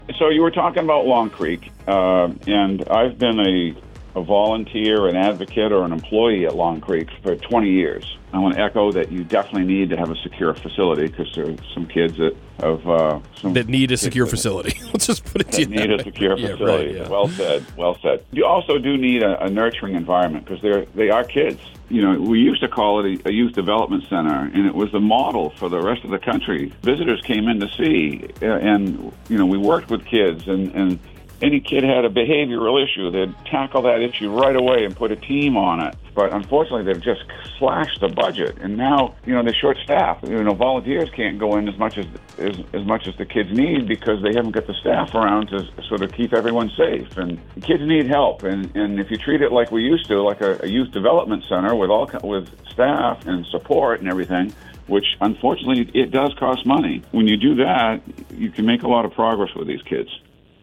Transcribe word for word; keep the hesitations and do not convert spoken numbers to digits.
So you were talking about Long Creek, uh, and I've been a, a volunteer, an advocate, or an employee at Long Creek for twenty years. I want to echo that you definitely need to have a secure facility because there are some kids that have... Uh, some that need a secure facility. Let's just put it to that you need that a secure yeah, facility. right, yeah. Well said, well said. You also do need a, a nurturing environment because they're they are kids. You know, we used to call it a, a youth development center, and it was the model for the rest of the country. Visitors came in to see, uh, and, you know, we worked with kids, and, and any kid had a behavioral issue, they'd tackle that issue right away and put a team on it. But unfortunately, they've just slashed the budget, and now, you know, they're short-staffed. You know, volunteers can't go in as much as, as as much as the kids need because they haven't got the staff around to sort of keep everyone safe. And the kids need help, and, and if you treat it like we used to, like a, a youth development center with all with staff and support and everything, which unfortunately it does cost money. When you do that, you can make a lot of progress with these kids.